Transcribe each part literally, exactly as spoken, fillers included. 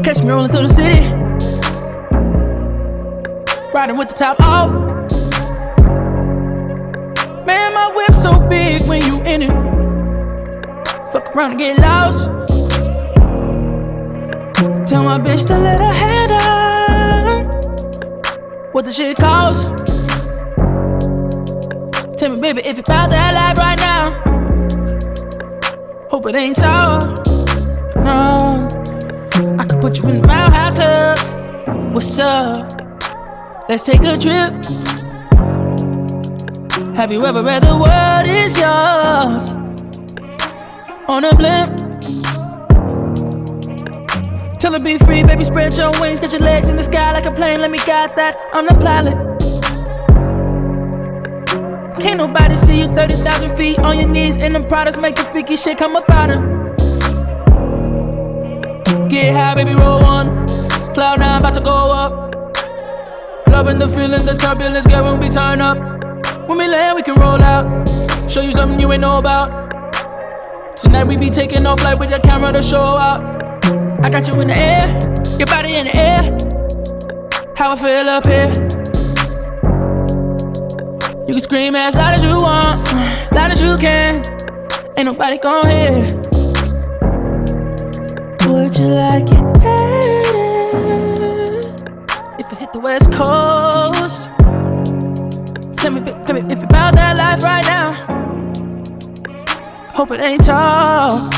Catch me rolling through the city, riding with the top off. Man, my whip so big when you in it. Fuck around and get lost. Tell my bitch to let her head on. What the shit cost? Tell me, baby, if you bout that life right now. Hope it ain't tall. No, I could put you in the Mile High Club. What's up? Let's take a trip. Have you ever read the world is yours on a blimp? Tell her be free, baby, spread your wings. Get your legs in the sky like a plane. Let me guide that, I'm the pilot. Can't nobody see you thirty thousand feet on your knees. And them products make the freaky shit come up out her. Get high, baby, roll one. Cloud nine, about to go up. Loving the feeling, the turbulence, girl, when we turn up. When we land, we can roll out. Show you something you ain't know about. Tonight we be taking off like with the camera to show out. I got you in the air, your body in the air. How I feel up here. You can scream as loud as you want, loud as you can. Ain't nobody gon' hear. Would you like it better if I hit the West Coast? Tell me, baby, if you bout that life right now. Hope it ain't tall.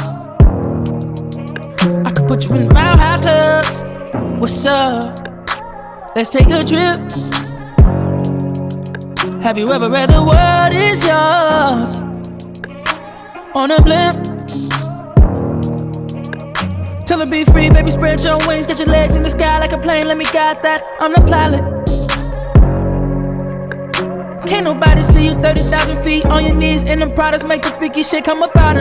I could put you in the Mile High Club. What's up? Let's take a trip. Have you ever read the world is yours on a blimp? Tell her be free, baby, spread your wings. Get your legs in the sky like a plane. Let me guide that, I'm the pilot. Can't nobody see you thirty thousand feet on your knees. And them products make the freaky shit come up out her.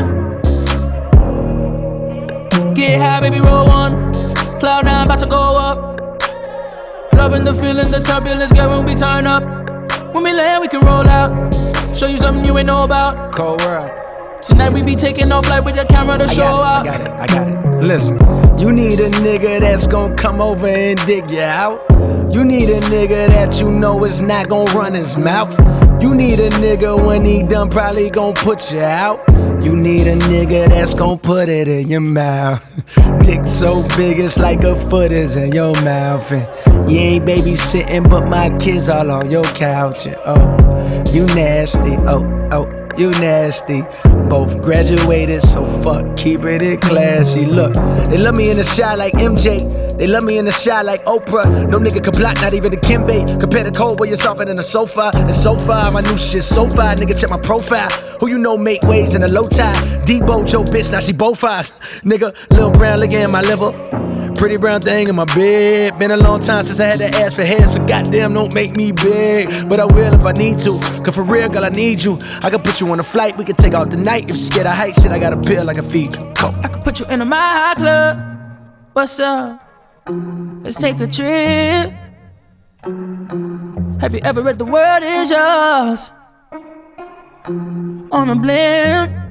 Get high, baby, roll one. Cloud nine, about to go up. Loving the feeling, the turbulence, girl, when we turn up. When we land, we can roll out. Show you something you ain't know about. Cold world. Tonight we be taking off like with the camera to I show out. I got it, I got it, I got it. Listen, you need a nigga that's gon' come over and dig you out. You need a nigga that you know is not gon' run his mouth. You need a nigga when he done probably gon' put you out. You need a nigga that's gon' put it in your mouth. Dick so big it's like a foot is in your mouth. And you ain't babysitting but my kids all on your couch. And oh, you nasty, oh, oh, you nasty. Both graduated, so fuck, keep it classy. Look, they love me in the shot like M J. They love me in the shot like Oprah. No nigga can block, not even the Kimbe. Compare the cold where you're softer than a sofa. And so far, my new shit so far. Nigga, check my profile. Who you know make waves in a low tide? Debo, Joe, bitch, now she both eyes. Nigga, Lil Brown looking at my liver. Pretty brown thing in my bed. Been a long time since I had to ask for head, so goddamn don't make me big. But I will if I need to, cause for real, girl, I need you. I can put you on a flight, we can take out the night. If you're scared of height, shit, I got a pill, I can feed you. Go. I could put you in a Mile High Club. What's up? Let's take a trip. Have you ever read the world is yours on a blimp?